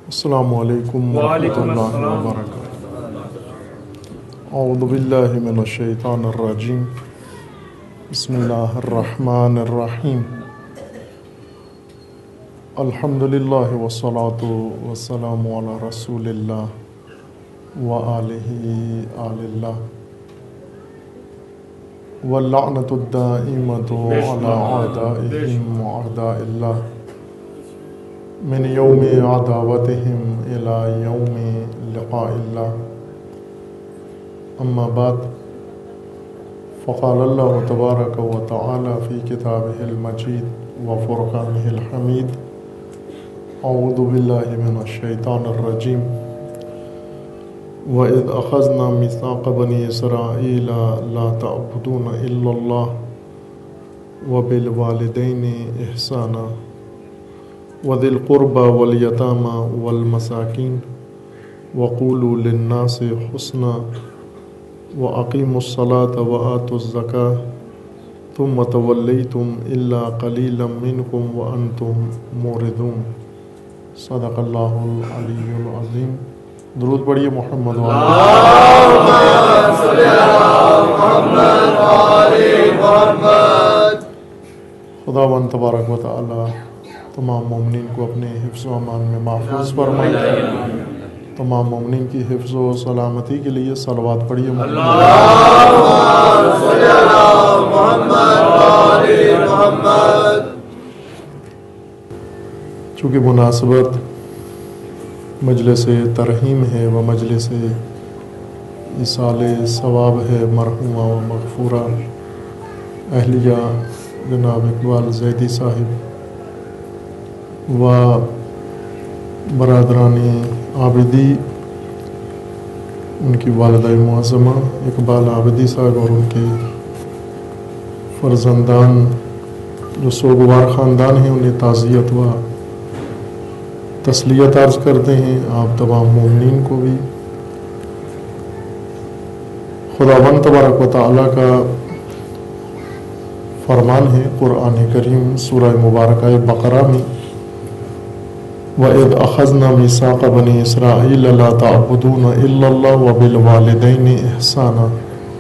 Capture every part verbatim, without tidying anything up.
السلام علیکم ورحمۃ اللہ وبرکاتہ۔ اعوذ باللہ من الشیطان الرجیم، بسم اللہ الرحمن الرحیم۔ الحمد للہ والصلاۃ والسلام علی رسول اللہ وآلہ آل اللہ، واللعنۃ الدائمۃ علی اعدائہم واعداء اللہ من یوم عداوتہم الی یوم لقاء اللہ، اما بعد فقال اللہ تبارک و تعالی فی کتابہ المجید و فرقانہ الحمید، اعوذ باللہ من الشیطان الرجیم، وَإِذْ أَخَذْنَا مِيثَاقَ بَنِي إِسْرَائِيلَ لَا تَعْبُدُونَ إِلَّا اللَّهَ وَبِالْوَالِدَيْنِ إِحْسَانًا وَذِي الْقُرْبَى وَالْيَتَامَى وَالْمَسَاكِينِ وَقُولُوا لِلنَّاسِ حُسْنًا وَأَقِيمُوا الصَّلَاةَ وَآتُوا الزَّكَاةَ ثُمَّ تَوَلَّيْتُمْ إِلَّا قَلِيلًا مِّنكُمْ وَأَنْتُمْ مُعْرِضُونَ۔ صدق اللہ العلی العظیم۔ درود پڑھیے محمد محمد۔ خداوند تبارک و تعالی تمام مومنین کو اپنے حفظ و امان میں محفوظ فرمائے۔ تمام مومنین کی حفظ و سلامتی کے لیے صلوات پڑھیے محمد۔ چونکہ مناسبت مجلس ترحیم ہے و مجلس ایصال ثواب ہے مرحومہ و مغفورہ اہلیہ جناب اقبال زیدی صاحب و برادران عابدی، ان کی والدہ معظمہ اقبال عابدی صاحب اور ان کے فرزندان جو سوگوار خاندان ہیں، انہیں تعزیت و تسلیت عرض کرتے ہیں۔ آپ تمام مومنین کو بھی خداوند تبارک و تعالیٰ کا فرمان ہے قرآن کریم سورہ مبارکہ بقرہ میں، وَإِذْ أَخَذْنَا مِيثَاقَ بَنِي إِسْرَائِيلَ لَا تَعْبُدُونَ إِلَّا اللَّهَ وَبِالْوَالِدَيْنِ إِحْسَانًا۔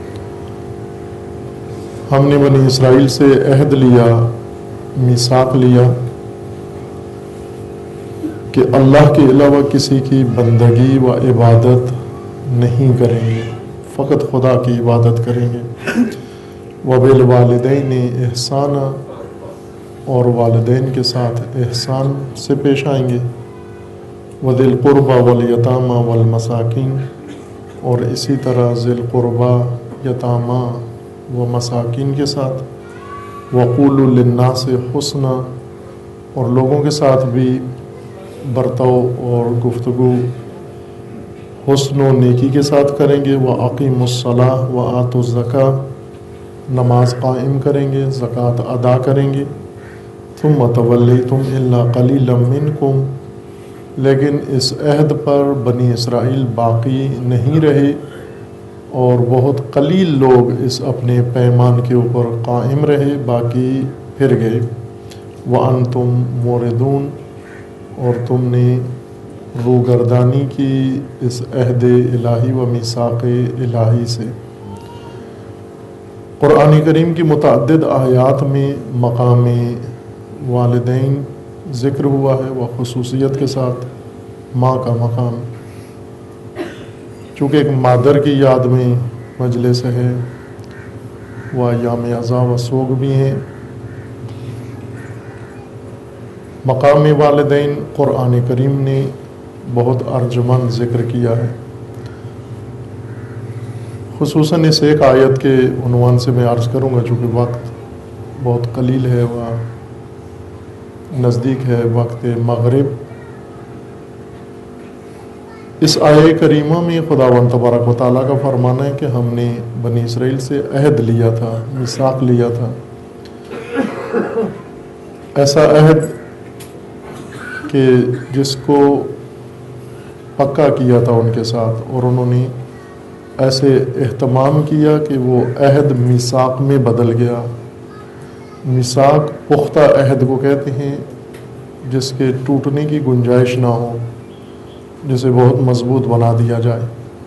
ہم نے بنی اسرائیل سے عہد لیا، میثاق لیا کہ اللہ کے علاوہ کسی کی بندگی و عبادت نہیں کریں گے، فقط خدا کی عبادت کریں گے۔ وَبِالْوَالِدَيْنِ إِحْسَانًا، اور والدین کے ساتھ احسان سے پیش آئیں گے۔ وَذِي الْقُرْبَى وَالْيَتَامَى وَالْمَسَاكِينِ، اور اسی طرح ذی القربہ، یتامہ و مساکین کے ساتھ۔ وَقُولُوا لِلنَّاسِ حُسْنًا، اور لوگوں کے ساتھ بھی برتاؤ اور گفتگو حسن و نیکی کے ساتھ کریں گے۔ وَأَقِيمُوا الصَّلَاةَ وَآتُوا الزَّكَاةَ، نماز قائم کریں گے، زکوٰۃ ادا کریں گے۔ ثُمَّ تَوَلَّيْتُمْ إِلَّا قَلِيلًا مِّنكُمْ، لیکن اس عہد پر بنی اسرائیل باقی نہیں رہے اور بہت قلیل لوگ اس اپنے پیمان کے اوپر قائم رہے، باقی پھر گئے۔ وَأَنْتُمْ مُعْرِضُونَ، اور تم نے روگردانی کی اس عہد الہی و میثاق الہی سے۔ قرآن کریم کی متعدد آیات میں مقام والدین ذکر ہوا ہے، وہ خصوصیت کے ساتھ ماں کا مقام، چونکہ ایک مادر کی یاد میں مجلس ہے، وہ ایام عزا و سوگ بھی ہیں۔ مقام والدین قرآن کریم نے بہت ارجمند ذکر کیا ہے، خصوصاً اس ایک آیت کے عنوان سے میں عرض کروں گا، چونکہ وقت بہت قلیل ہے و نزدیک ہے وقت مغرب۔ اس آیہ کریمہ میں خداوند تبارک و تعالیٰ کا فرمان ہے کہ ہم نے بنی اسرائیل سے عہد لیا تھا، میثاق لیا تھا، ایسا عہد کہ جس کو پکا کیا تھا ان کے ساتھ، اور انہوں نے ایسے اہتمام کیا کہ وہ عہد میثاق میں بدل گیا۔ میثاق پختہ عہد کو کہتے ہیں جس کے ٹوٹنے کی گنجائش نہ ہو، جسے بہت مضبوط بنا دیا جائے۔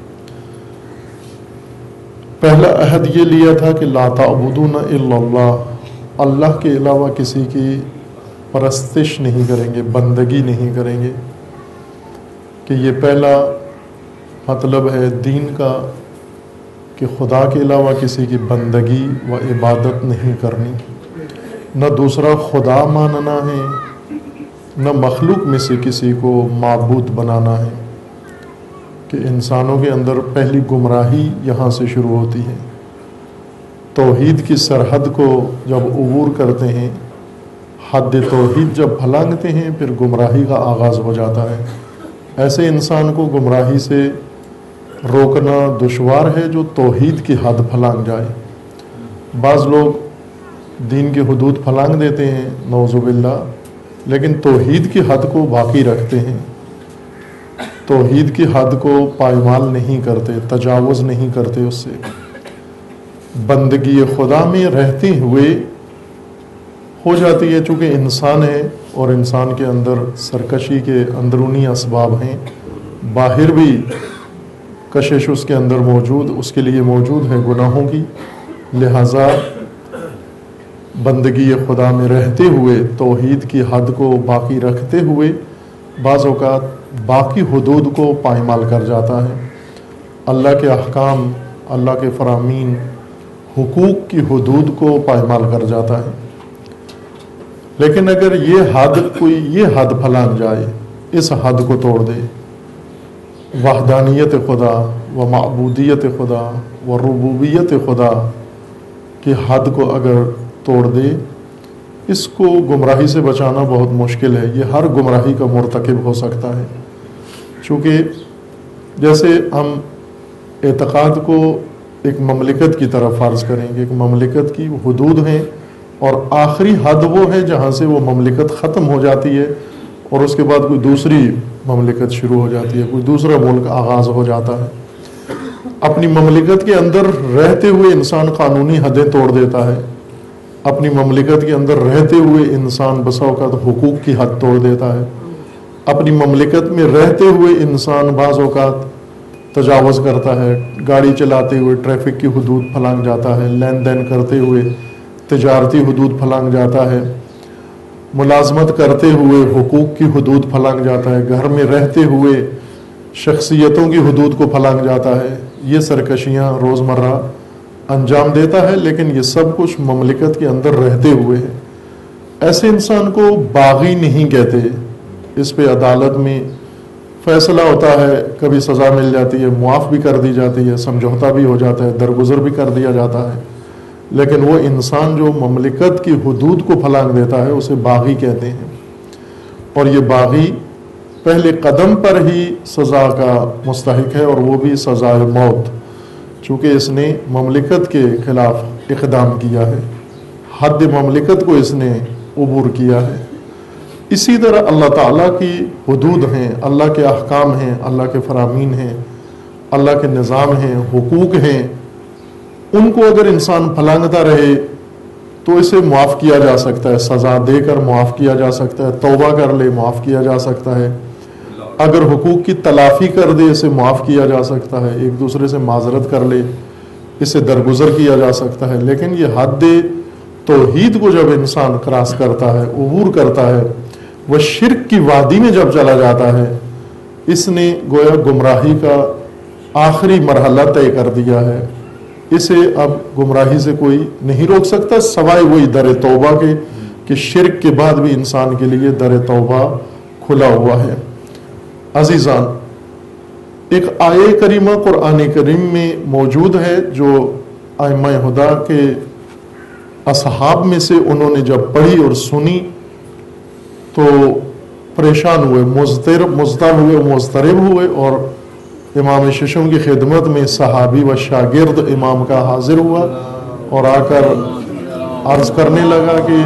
پہلا عہد یہ لیا تھا کہ لا تعبدون الا اللہ، اللہ کے علاوہ کسی کی پرستش نہیں کریں گے، بندگی نہیں کریں گے، کہ یہ پہلا مطلب ہے دین کا کہ خدا کے علاوہ کسی کی بندگی و عبادت نہیں کرنی۔ نہ دوسرا خدا ماننا ہے، نہ مخلوق میں سے کسی کو معبود بنانا ہے، کہ انسانوں کے اندر پہلی گمراہی یہاں سے شروع ہوتی ہے۔ توحید کی سرحد کو جب عبور کرتے ہیں، حد توحید جب پھلانگتے ہیں، پھر گمراہی کا آغاز ہو جاتا ہے۔ ایسے انسان کو گمراہی سے روکنا دشوار ہے جو توحید کی حد پھلانگ جائے۔ بعض لوگ دین کی حدود پھلانگ دیتے ہیں نعوذ باللہ، لیکن توحید کی حد کو باقی رکھتے ہیں، توحید کی حد کو پائمال نہیں کرتے، تجاوز نہیں کرتے اس سے۔ بندگی خدا میں رہتے ہوئے ہو جاتی ہے، چونکہ انسان ہے اور انسان کے اندر سرکشی کے اندرونی اسباب ہیں، باہر بھی کشش اس کے اندر موجود اس کے لیے موجود ہے گناہوں کی، لہٰذا بندگی خدا میں رہتے ہوئے توحید کی حد کو باقی رکھتے ہوئے بعض اوقات باقی حدود کو پائمال کر جاتا ہے۔ اللہ کے احکام، اللہ کے فرامین، حقوق کی حدود کو پائمال کر جاتا ہے۔ لیکن اگر یہ حد کوئی یہ حد پھلانگ جائے، اس حد کو توڑ دے، وحدانیت خدا و معبودیت خدا و ربوبیت خدا کی حد کو اگر توڑ دے، اس کو گمراہی سے بچانا بہت مشکل ہے۔ یہ ہر گمراہی کا مرتکب ہو سکتا ہے، چونکہ جیسے ہم اعتقاد کو ایک مملکت کی طرف فرض کریں گے، ایک مملکت کی حدود ہیں اور آخری حد وہ ہے جہاں سے وہ مملکت ختم ہو جاتی ہے اور اس کے بعد کوئی دوسری مملکت شروع ہو جاتی ہے، کوئی دوسرا ملک آغاز ہو جاتا ہے۔ اپنی مملکت کے اندر رہتے ہوئے انسان قانونی حدیں توڑ دیتا ہے، اپنی مملکت کے اندر رہتے ہوئے انسان بسا اوقات حقوق کی حد توڑ دیتا ہے، اپنی مملکت میں رہتے ہوئے انسان بعض اوقات تجاوز کرتا ہے، گاڑی چلاتے ہوئے ٹریفک کی حدود پھلانگ جاتا ہے، لین دین کرتے ہوئے تجارتی حدود پھلانگ جاتا ہے، ملازمت کرتے ہوئے حقوق کی حدود پھلانگ جاتا ہے، گھر میں رہتے ہوئے شخصیتوں کی حدود کو پھلانگ جاتا ہے۔ یہ سرکشیاں روزمرہ انجام دیتا ہے، لیکن یہ سب کچھ مملکت کے اندر رہتے ہوئے ہے۔ ایسے انسان کو باغی نہیں کہتے، اس پہ عدالت میں فیصلہ ہوتا ہے، کبھی سزا مل جاتی ہے، معاف بھی کر دی جاتی ہے، سمجھوتا بھی ہو جاتا ہے، درگزر بھی کر دیا جاتا ہے، لیکن وہ انسان جو مملکت کی حدود کو پھلانگ دیتا ہے اسے باغی کہتے ہیں، اور یہ باغی پہلے قدم پر ہی سزا کا مستحق ہے، اور وہ بھی سزائے موت، چونکہ اس نے مملکت کے خلاف اقدام کیا ہے، حد مملکت کو اس نے عبور کیا ہے۔ اسی طرح اللہ تعالیٰ کی حدود ہیں، اللہ کے احکام ہیں، اللہ کے فرامین ہیں، اللہ کے نظام ہیں، حقوق ہیں، ان کو اگر انسان پھلانگتا رہے تو اسے معاف کیا جا سکتا ہے، سزا دے کر معاف کیا جا سکتا ہے، توبہ کر لے معاف کیا جا سکتا ہے، اگر حقوق کی تلافی کر دے اسے معاف کیا جا سکتا ہے، ایک دوسرے سے معذرت کر لے اسے درگزر کیا جا سکتا ہے۔ لیکن یہ حد توحید کو جب انسان کراس کرتا ہے، عبور کرتا ہے، وہ شرک کی وادی میں جب چلا جاتا ہے، اس نے گویا گمراہی کا آخری مرحلہ طے کر دیا ہے، اسے اب گمراہی سے کوئی نہیں روک سکتا سوائے وہی در توبہ کے، کہ شرک کے بعد بھی انسان کے لیے در توبہ کھلا ہوا ہے۔ عزیزان، ایک آیہ کریمہ قرآن کریم میں موجود ہے جو ائمہ ہدی کے اصحاب میں سے انہوں نے جب پڑھی اور سنی تو پریشان ہوئے، مضطرب مضطرب ہوئے مضطرب ہوئے اور امام ششم کی خدمت میں صحابی و شاگرد امام کا حاضر ہوا اور آ کر عرض کرنے لگا کہ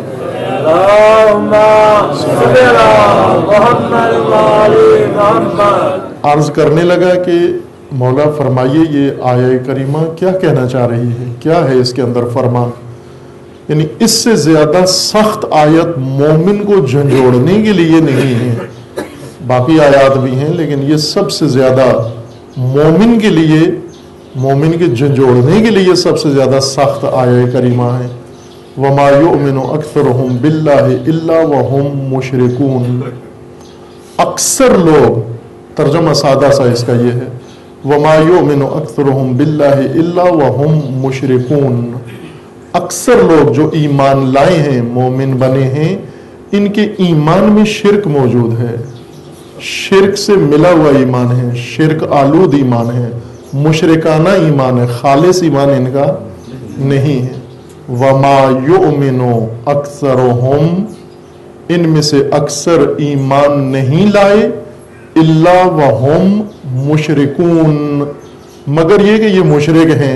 عرض کرنے لگا کہ مولا فرمائیے یہ آیہ کریمہ کیا کہنا چاہ رہی ہے، کیا ہے اس کے اندر فرمان، یعنی اس سے زیادہ سخت آیت مومن کو جھنجھوڑنے کے لیے نہیں ہے، باقی آیات بھی ہیں، لیکن یہ سب سے زیادہ مومن کے لیے، مومن کے جھنجھوڑنے کے لیے سب سے زیادہ سخت آیہ کریمہ ہے۔ وَمَا يُؤْمِنُ أَكْثَرُهُمْ بِاللَّهِ إِلَّا وَهُمْ مُشْرِكُونَ، اکثر لوگ، ترجمہ سادہ سا اس کا یہ ہے، وَمَا يُؤْمِنُ أَكْثَرُهُمْ بِاللَّهِ إِلَّا وَهُمْ مُشْرِكُونَ، اکثر لوگ جو ایمان لائے ہیں، مومن بنے ہیں، ان کے ایمان میں شرک موجود ہے، شرک سے ملا ہوا ایمان ہے، شرک آلود ایمان ہے، مشرکانہ ایمان ہے، خالص ایمان ان کا نہیں ہے۔ وَمَا يُؤْمِنُ أَكْثَرُهُمْ، ان میں سے اکثر ایمان نہیں لائے، إِلَّا وَهُمْ مُشْرِكُونَ، مگر یہ کہ یہ مشرک ہیں،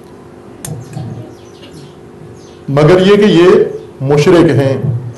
مگر یہ کہ یہ مشرک ہیں،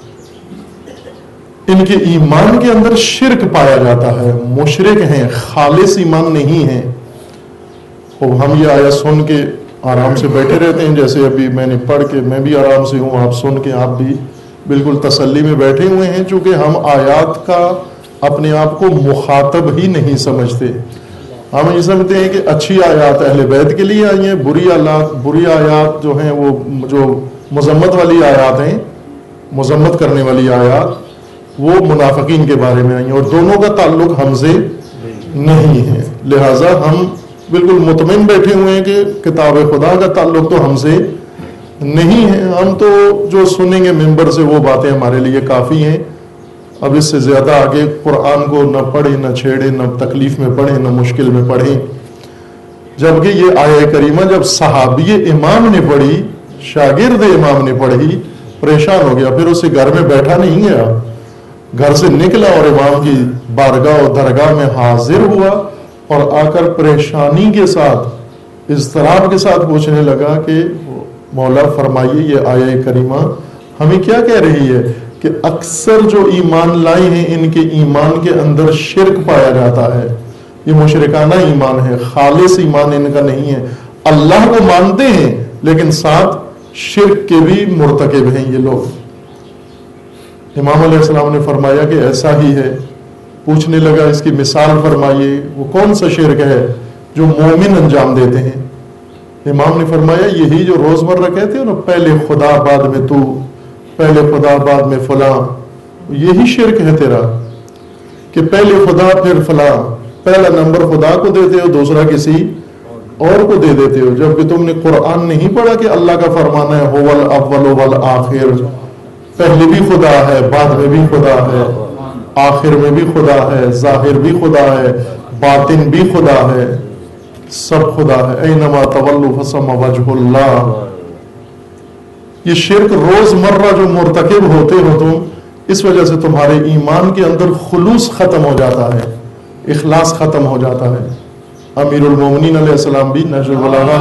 ان کے ایمان کے اندر شرک پایا جاتا ہے، مشرک ہیں، خالص ایمان نہیں ہے۔ اور ہم یہ آیت سن کے آرام سے بیٹھے رہتے ہیں، جیسے ابھی میں نے پڑھ کے، میں بھی آرام سے ہوں، آپ سن کے آپ بھی بالکل تسلی میں بیٹھے ہوئے ہیں، چونکہ ہم آیات کا اپنے آپ کو مخاطب ہی نہیں سمجھتے۔ ہم یہ سمجھتے ہیں کہ اچھی آیات اہل بیت کے لیے آئی ہیں، بری آیات بری آیات جو ہیں وہ جو مذمت والی آیات ہیں، مذمت کرنے والی آیات، وہ منافقین کے بارے میں آئی ہیں، اور دونوں کا تعلق ہم سے نہیں ہے۔ لہٰذا ہم بالکل مطمئن بیٹھے ہوئے ہیں کہ کتاب خدا کا تعلق تو ہم سے نہیں ہے، ہم تو جو سنیں گے ممبر سے وہ باتیں ہمارے لیے کافی ہیں، اب اس سے زیادہ آگے قرآن کو نہ پڑھیں، نہ چھیڑیں، نہ تکلیف میں پڑھیں، نہ مشکل میں پڑھیں۔ جبکہ یہ آیہ کریمہ جب صحابی امام نے پڑھی، شاگرد امام نے پڑھی، پریشان ہو گیا، پھر اسے گھر میں بیٹھا نہیں گیا، گھر سے نکلا اور امام کی بارگاہ و درگاہ میں حاضر ہوا، اور آ کر پریشانی کے ساتھ، اضطراب کے ساتھ پوچھنے لگا کہ مولا فرمائیے یہ آیہ کریمہ ہمیں کیا کہہ رہی ہے کہ اکثر جو ایمان لائے ہیں ان کے ایمان کے اندر شرک پایا جاتا ہے، یہ مشرکانہ ایمان ہے، خالص ایمان ان کا نہیں ہے، اللہ کو مانتے ہیں لیکن ساتھ شرک کے بھی مرتکب ہیں یہ لوگ۔ امام علیہ السلام نے فرمایا کہ ایسا ہی ہے، پوچھنے لگا اس کی مثال فرمائیے، وہ کون سا شرک ہے جو مومن انجام دیتے ہیں؟ امام نے فرمایا یہی جو روزمرہ کہتے ہو نا، پہلے خدا بعد میں تو، پہلے خدا بعد میں فلاں، یہی شرک ہے تیرا، کہ پہلے خدا پھر فلاں، پہلا نمبر خدا کو دیتے ہو، دوسرا کسی اور کو دے دیتے ہو، جبکہ تم نے قرآن نہیں پڑھا کہ اللہ کا فرمانا ہے هو الاول والآخر، پہلے بھی خدا ہے، بعد میں بھی خدا ہے، آخر میں بھی خدا ہے، ظاہر بھی خدا ہے، باطن بھی خدا ہے، سب خدا ہے، اینما تولوا فثم وجہ اللہ۔ یہ شرک روز مرہ جو مرتکب ہوتے ہو تم، اس وجہ سے تمہارے ایمان کے اندر خلوص ختم ہو جاتا ہے، اخلاص ختم ہو جاتا ہے۔ امیر المومنین علیہ السلام بھی نہج البلاغہ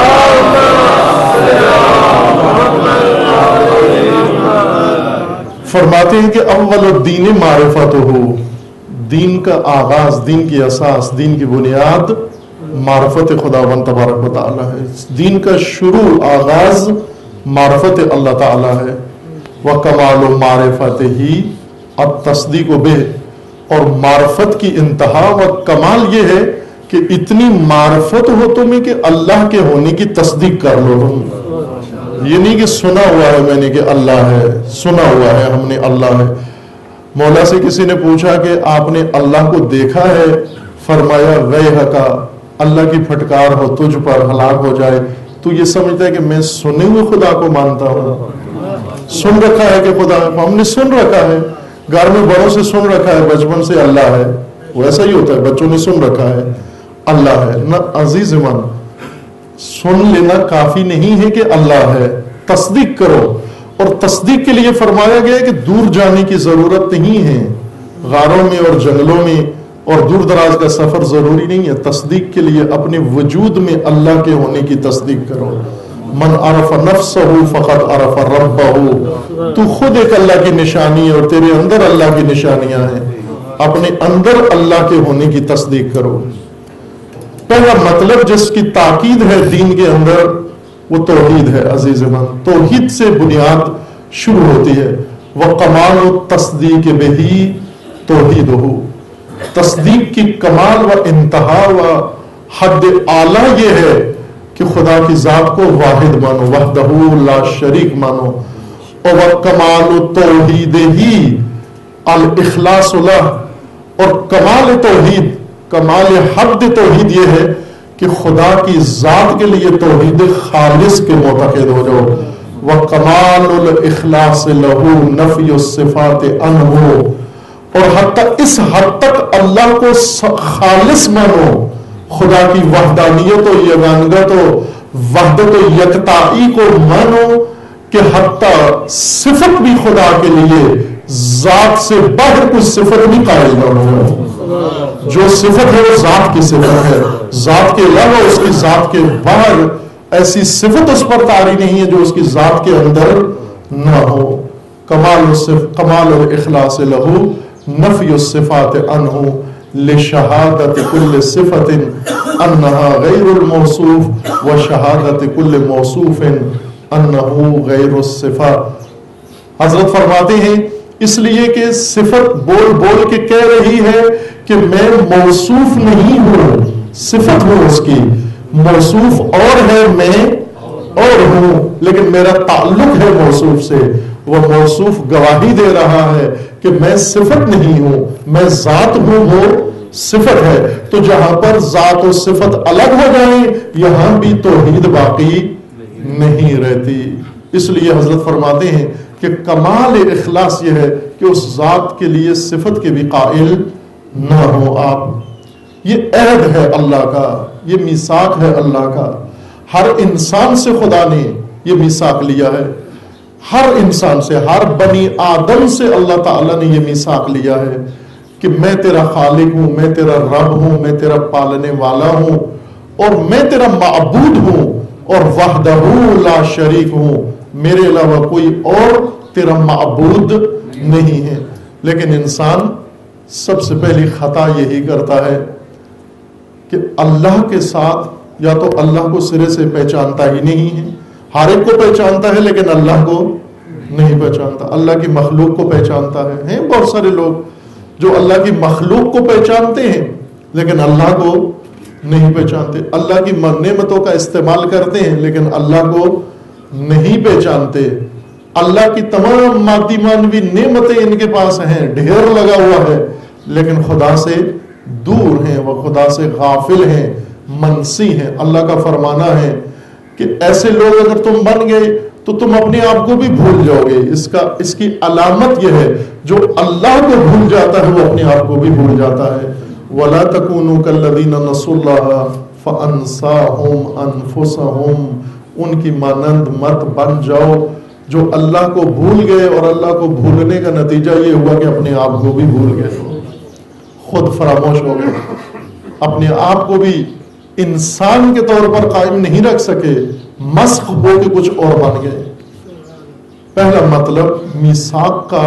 فرماتے ہیں کہ اول الدین معرفت ہو، دین کا آغاز، دین کی اساس، دین کی بنیاد معرفت خداوند تبارک و تعالی ہے، دین کا شروع آغاز معرفت اللہ تعالی ہے۔ وکمال معرفت ہی التصدیق بہ، اور معرفت کی انتہا و کمال یہ ہے کہ اتنی معرفت ہو تمہیں کہ اللہ کے ہونے کی تصدیق کر لو تم، یہ نہیں کہ سنا ہوا ہے میں نے کہ اللہ ہے، سنا ہوا ہے ہم نے اللہ ہے۔ مولا سے کسی نے پوچھا کہ آپ نے اللہ کو دیکھا ہے؟ فرمایا ویحک، اللہ کی پھٹکار ہو تجھ پر، ہلاک ہو جائے، تو یہ سمجھتا ہے کہ میں سنے ہوئے خدا کو مانتا ہوں، سن رکھا ہے کہ خدا، ہم نے سن رکھا ہے، گھر میں بڑوں سے سن رکھا ہے بچپن سے اللہ ہے، وہ ایسا ہی ہوتا ہے، بچوں نے سن رکھا ہے اللہ ہے نہ۔ عزیز من، سن لینا کافی نہیں ہے کہ اللہ ہے، تصدیق کرو، اور تصدیق کے لیے فرمایا گیا ہے کہ دور جانے کی ضرورت نہیں ہے، غاروں میں اور جنگلوں میں اور دور دراز کا سفر ضروری نہیں ہے، تصدیق کے لیے اپنے وجود میں اللہ کے ہونے کی تصدیق کرو۔ من عرف نفسہ فقط عرف ربہ، تو خود ایک اللہ کی نشانی ہے اور تیرے اندر اللہ کی نشانیاں ہیں، اپنے اندر اللہ کے ہونے کی تصدیق کرو۔ پہلا مطلب جس کی تاکید ہے دین کے اندر وہ توحید ہے۔ عزیز من، توحید سے بنیاد شروع ہوتی ہے۔ وَقَمَالُ التَّصْدِيقِ بِهِ توحید ہو، تصدیق کی کمال و انتہا و حد اعلیٰ یہ ہے کہ خدا کی ذات کو واحد مانو، وحدہ لا شریک مانو، اور کمال توحید ہی الاخلاص لہ، اور کمال توحید، کمال حد توحید یہ ہے کہ خدا کی ذات کے لیے توحید خالص کے معتقد ہو جاؤ، وکمال الاخلاص لہ نفی الصفات عنہ، اور حتی اس حد تک اللہ کو خالص مانو، خدا کی وحدانیت و یگانگت و وحدت و یکتائی کو مانو کہ حتی صفت بھی خدا کے لیے ذات سے باہر کوئی صفت بھی قائل نہ ہو، جو صفت ہے وہ ذات کی صفت ہے، ذات کے علاوہ اس کی ذات کے باہر ایسی صفت اس پر طاری نہیں ہے جو اس کی ذات کے اندر نہ ہو۔ کمال کمال الاخلاص لہ نفی الصفات عنہ لشہادت کل صفت انہا غیر الموصوف و شہادت کل موصوف انہو غیر الصفات۔ حضرت فرماتے ہیں اس لیے کہ صفت بول بول کے کہہ رہی ہے کہ میں موصوف نہیں ہوں، صفت ہوں اس کی، موصوف اور ہے میں اور ہوں، لیکن میرا تعلق ہے موصوف سے۔ وہ موصوف گواہی دے رہا ہے کہ میں صفت نہیں ہوں، میں ذات ہوں، وہ صفت ہے۔ تو جہاں پر ذات و صفت الگ ہو جائیں یہاں بھی توحید باقی نہیں رہتی۔ اس لیے حضرت فرماتے ہیں کہ کمال اخلاص یہ ہے کہ اس ذات کے لیے صفت کے بھی قائل نہ ہو آپ۔ یہ عہد ہے اللہ کا، یہ میثاق ہے اللہ کا، ہر انسان سے خدا نے یہ میثاق لیا ہے، ہر انسان سے، ہر بنی آدم سے اللہ تعالیٰ نے یہ میثاق لیا ہے کہ میں تیرا خالق ہوں، میں تیرا رب ہوں، میں تیرا پالنے والا ہوں، اور میں تیرا معبود ہوں، اور وحدہ لا شریک ہوں، میرے علاوہ کوئی اور تیرا معبود نہیں ہے۔ لیکن انسان سب سے پہلی خطا یہی کرتا ہے کہ اللہ کے ساتھ یا تو اللہ کو سرے سے پہچانتا ہی نہیں ہے، ہر ایک کو پہچانتا ہے لیکن اللہ کو نہیں پہچانتا، اللہ کی مخلوق کو پہچانتا ہے۔ ہیں بہت سارے لوگ جو اللہ کی مخلوق کو پہچانتے ہیں لیکن اللہ کو نہیں پہچانتے، اللہ کی نعمتوں کا استعمال کرتے ہیں لیکن اللہ کو نہیں پہچانتے، اللہ کی تمام مادی مانوی نعمتیں ان کے پاس ہیں، ڈھیر لگا ہوا ہے، لیکن خدا سے دور ہیں، وہ خدا سے غافل ہیں، منسی ہیں۔ اللہ کا فرمانا ہے کہ ایسے لوگ اگر تم بن گئے تو تم اپنے آپ کو بھی بھول جاؤ گے۔ اس کا اس کی علامت یہ ہے جو اللہ کو بھول جاتا ہے وہ اپنے آپ کو بھی بھول جاتا ہے۔ وَلَا تَكُونُوا كَالَّذِينَ نَسُوا اللَّهَ فَأَنسَاهُمْ أَنفُسَهُمْ، ان کی مانند مت بن جاؤ جو اللہ کو بھول گئے، اور اللہ کو بھولنے کا نتیجہ یہ ہوا کہ اپنے آپ کو بھی بھول گئے، خود فراموش ہو گئے، اپنے آپ کو بھی انسان کے طور پر قائم نہیں رکھ سکے، مسخ ہو کے کچھ اور بن گئے۔ پہلا مطلب میثاق کا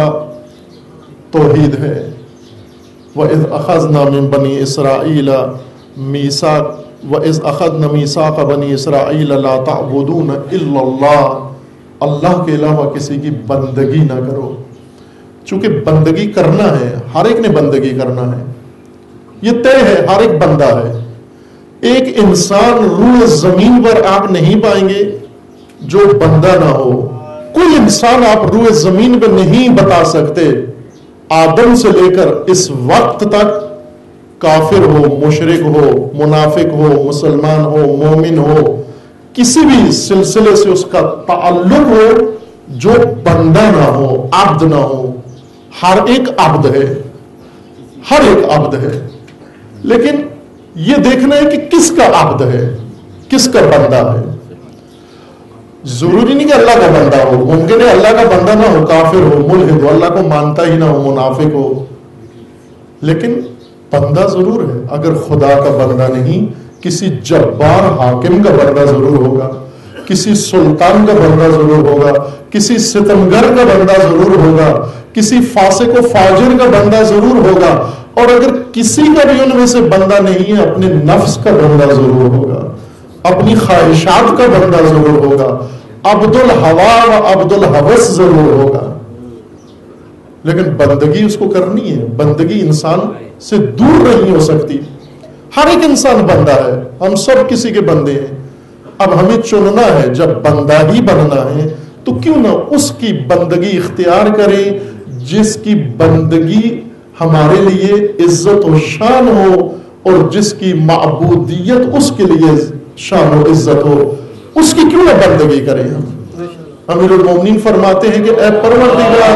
توحید ہے، وَإِذْ أَخَذْنَا مِن بَنِي إِسْرَائِيلَ مِيثَاقَ وَإِذْ أَخَذْنَا مِيثَاقَ بَنِي إِسْرَائِيلَ لَا تَعْبُدُونَ إِلَّا اللَّهَ، اللہ کے علاوہ کسی کی بندگی نہ کرو۔ چونکہ بندگی کرنا ہے، ہر ایک نے بندگی کرنا ہے، یہ طے ہے، ہر ایک بندہ ہے۔ ایک انسان روح زمین پر آپ نہیں پائیں گے جو بندہ نہ ہو، کوئی انسان آپ روح زمین پہ نہیں بتا سکتے، آدم سے لے کر اس وقت تک، کافر ہو، مشرک ہو، منافق ہو، مسلمان ہو، مومن ہو، کسی بھی سلسلے سے اس کا تعلق ہو جو بندہ نہ ہو، عبد نہ ہو۔ ہر ایک عبد ہے، ہر ایک عبد ہے، لیکن یہ دیکھنا ہے کہ کس کا عبد ہے، کس کا بندہ ہے۔ ضروری نہیں کہ اللہ کا بندہ ہو، ممکن ہے اللہ کا بندہ نہ ہو، کافر ہو، ملحد ہو، اللہ کو مانتا ہی نہ ہو، منافق ہو، لیکن بندہ ضرور ہے۔ اگر خدا کا بندہ نہیں، کسی جبار حاکم کا بندہ ضرور ہوگا، کسی سلطان کا بندہ ضرور ہوگا، کسی ستمگر کا بندہ ضرور ہوگا، کسی فاسق و فاجر کا بندہ ضرور ہوگا، اور اگر کسی کا بھی ان میں سے بندہ نہیں ہے، اپنے نفس کا بندہ ضرور ہوگا، اپنی خواہشات کا بندہ ضرور ہوگا، عبد الہوا و عبد الہوس ضرور ہوگا، لیکن بندگی اس کو کرنی ہے۔ بندگی انسان سے دور نہیں ہو سکتی. ہر ایک انسان بندہ ہے, ہم سب کسی کے بندے ہیں. اب ہمیں چننا ہے, جب بندہ ہی بننا ہے تو کیوں نہ اس کی بندگی اختیار کریں جس کی بندگی ہمارے لیے عزت و شان ہو, اور جس کی معبودیت اس کے لیے شان و عزت ہو, اس کی کیوں نہ بندگی کریں ہم. امیر المومنین فرماتے ہیں کہ اے پروردگار,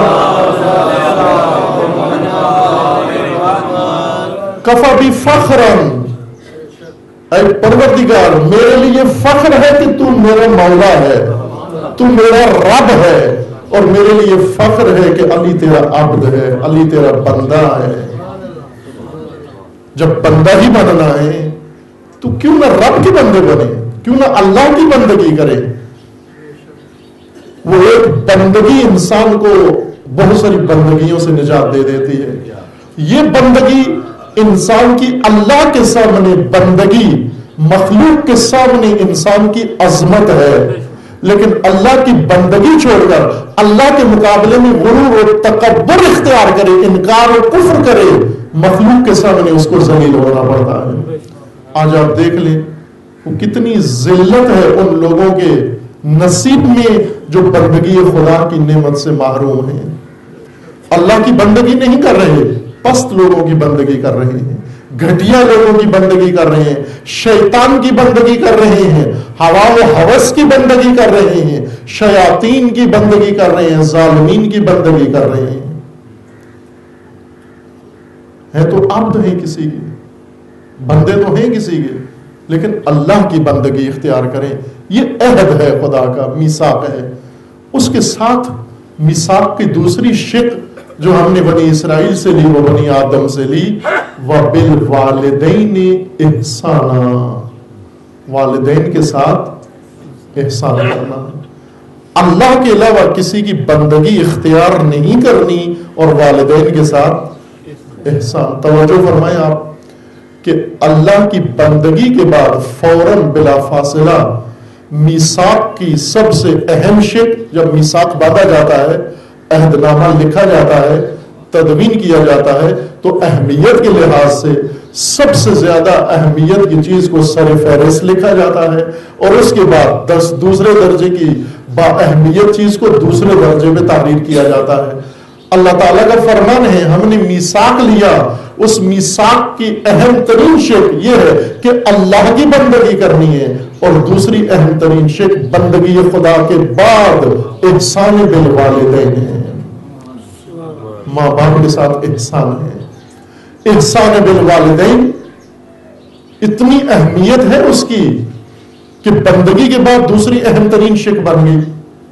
کفا بھی فخرن, اے پروردگار میرے لیے فخر ہے کہ تو میرا مولا ہے, تو میرا رب ہے, اور میرے لیے فخر ہے کہ علی تیرا عبد ہے, علی تیرا بندہ ہے. جب بندہ ہی بننا ہے تو کیوں نہ رب کے بندے بنے, کیوں نہ اللہ کی بندگی کرے. وہ ایک بندگی انسان کو بہت ساری بندگیوں سے نجات دے دیتی ہے. یہ بندگی انسان کی اللہ کے سامنے بندگی مخلوق کے سامنے انسان کی عظمت ہے, لیکن اللہ کی بندگی چھوڑ کر اللہ کے مقابلے میں غرور و تکبر اختیار کرے, انکار و کفر کرے, مخلوق کے سامنے اس کو ذلیل ہونا پڑتا ہے. آج آپ دیکھ لیں وہ کتنی ذلت ہے ان لوگوں کے نصیب میں جو بندگی خدا کی نعمت سے محروم ہیں. اللہ کی بندگی نہیں کر رہے, پست لوگوں کی بندگی کر رہے ہیں, گھٹیا لوگوں کی بندگی کر رہے ہیں, شیطان کی بندگی کر رہے ہیں, ہوا و ہوس کی بندگی کر رہے ہیں, شیاطین کی بندگی کر رہے ہیں, ظالمین کی بندگی کر رہے ہیں. ہے تو عبد ہیں کسی کے, بندے تو ہیں کسی کے, لیکن اللہ کی بندگی اختیار کریں. یہ عہد ہے خدا کا, میثاق ہے. اس کے ساتھ میثاق کی دوسری شق جو ہم نے بنی اسرائیل سے لی وہ بنی آدم سے لی, وَبِالْوَالِدَيْنِ إِحْسَانًا, والدین کے ساتھ احسان کرنا. اللہ کے علاوہ کسی کی بندگی اختیار نہیں کرنی, اور والدین کے ساتھ احسان. توجہ فرمائیں آپ کہ اللہ کی بندگی کے بعد فوراً بلا فاصلہ میثاق کی سب سے اہم شق, جب میثاق باندھا جاتا ہے, عہد نامہ لکھا جاتا ہے, تدوین کیا جاتا ہے, تو اہمیت کے لحاظ سے سب سے زیادہ اہمیت کی چیز کو سر فہرست لکھا جاتا ہے, اور اس کے بعد دس دوسرے درجے کی با اہمیت چیز کو دوسرے درجے میں تحریر کیا جاتا ہے. اللہ تعالیٰ کا فرمان ہے, ہم نے میثاق لیا, اس میثاق کی اہم ترین شق یہ ہے کہ اللہ کی بندگی کرنی ہے, اور دوسری اہم ترین شق بندگی خدا کے بعد احسان بالوالدین ہے, ماں باپ کے ساتھ احسان ہے. احسان بالوالدین اتنی اہمیت ہے اس کی کہ بندگی کے بعد دوسری اہم ترین شق بن گئی.